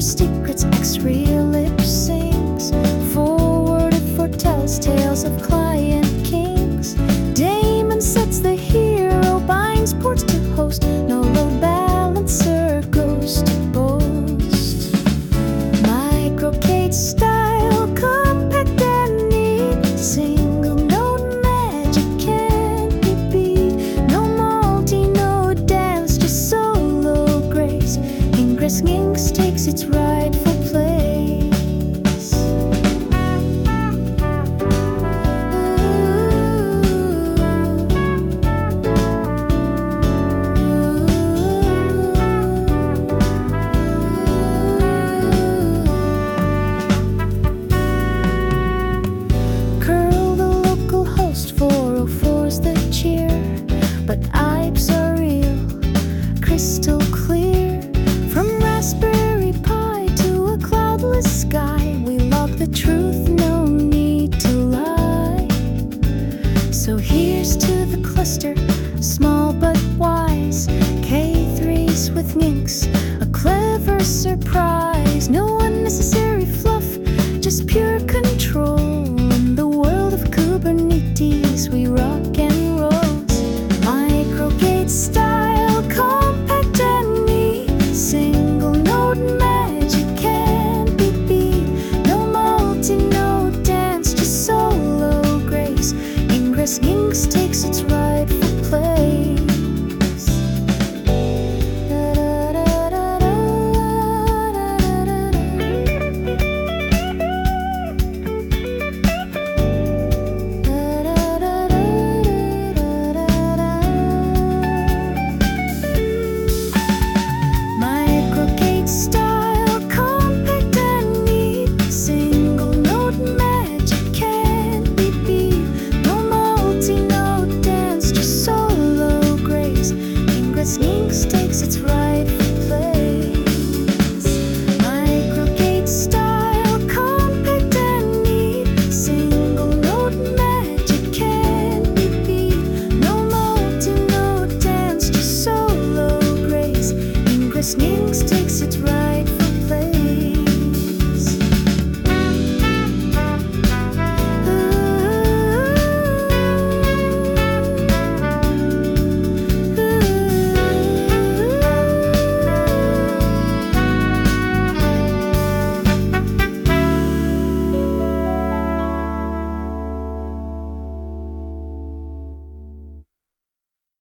secrets, X-Real lip syncs. Forward it foretells tales of client kings. Damon sets the hero, binds ports to host. No load balancer goes to boast. Microcade style, compact and neat. Single note magic can't be beat. No multi-note dance, just solo grace. Ingress Inks takes its right.